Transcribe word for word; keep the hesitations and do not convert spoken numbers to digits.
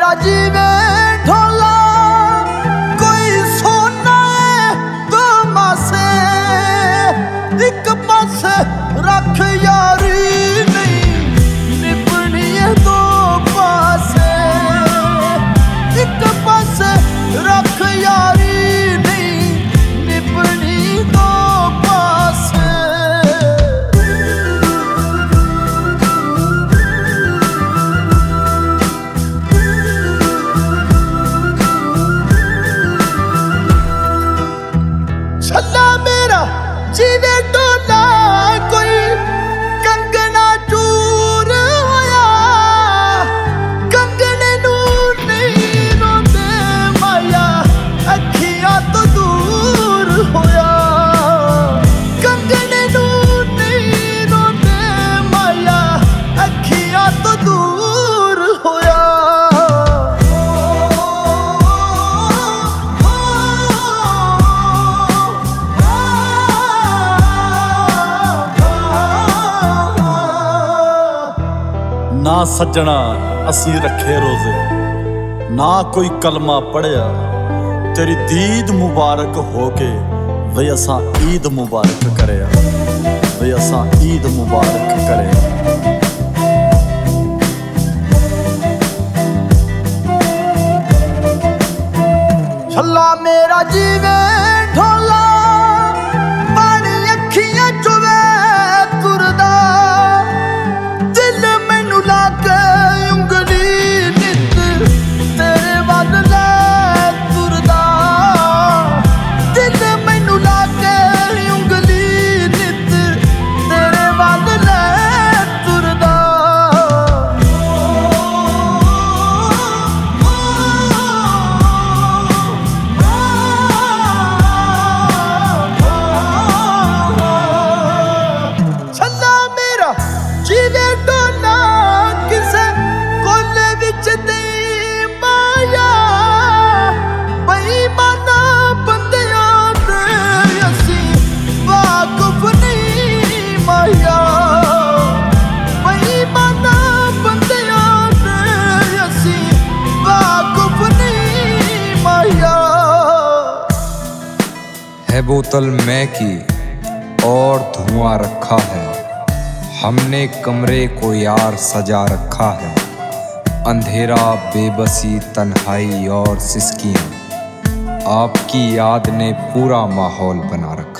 मेरा जीवे ढोला कोई सोना है दो मासे एक पासे रख यारी नहीं निपनी है दो पासे एक पासे रख यारी नहीं निपनी दो पासे। छल्ला मेरा जीवे ढोला कोई कंगना चूर होया कंगने नू नहीं रोंदे माया अखियां तो दूर होया कंगने नू नहीं रोंदे माया अखियां तो दूर होया। ना सज्जणा असी रखे रोजे ना कोई कलमा पढ़िया तेरी दीद मुबारक होके वे असां ईद मुबारक करया वे असां ईद मुबारक करया। छल्ला मेरा जीवे ढोला पानी अखियां चुवे तुरदा दिल मैनू लाके उंगली नित तेरे वल लै तुरदा दिल मैनू लाके उंगली नित तेरे वल लै तुरदा। छल्ला मेरा जीवे ढोला किसे कोले विच नहीं माया बेईमाना बंदियां ते असी वाकुफ नहीं माया बेईमाना बंदियां ते असी वाकुफ नहीं माया। है बोतल मैं की और धुआं रखा है हमने कमरे को यार सजा रखा है अंधेरा बेबसी तन्हाई और सिसकियाँ आपकी याद ने पूरा माहौल बना रखा।